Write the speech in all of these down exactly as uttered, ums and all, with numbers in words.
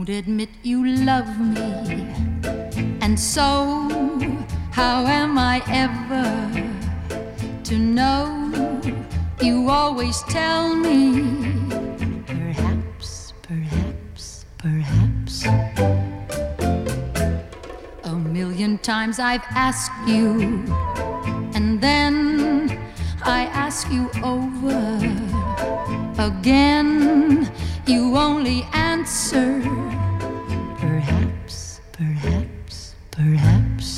won't admit you love me, and so how am I ever to know? You always tell me, perhaps, perhaps, perhaps. A million times I've asked you, and then I ask you over again. You only answer, perhaps, perhaps, perhaps.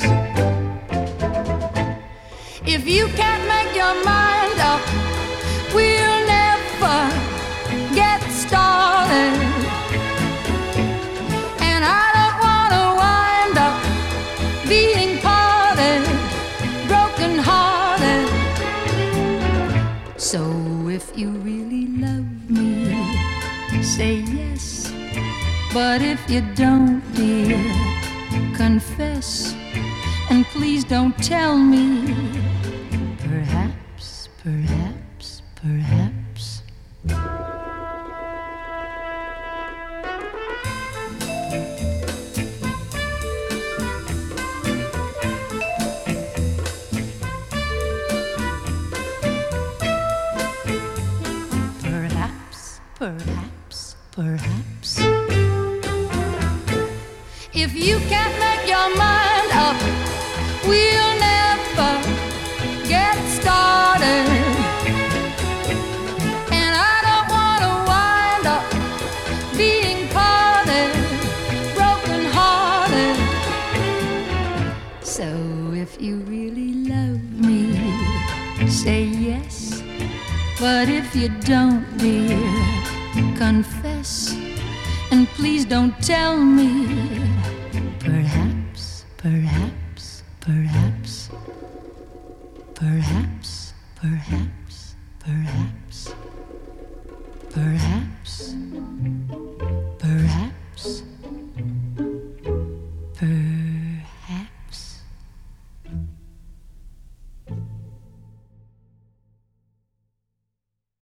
If you can't make your mind up, we'll never get started. And I don't want to wind up being parted, broken hearted. So if you really love me, say yes. But if you don't, dear, confess. And please don't tell me, perhaps, perhaps, perhaps. Perhaps, perhaps, perhaps. If you can't make your mind up, we'll never get started. And I don't want to wind up being parted, broken hearted. So if you really love me, say yes. But if you don't, dear, confess. And please don't tell me, perhaps, perhaps, perhaps, perhaps, perhaps, perhaps, perhaps, perhaps, perhaps.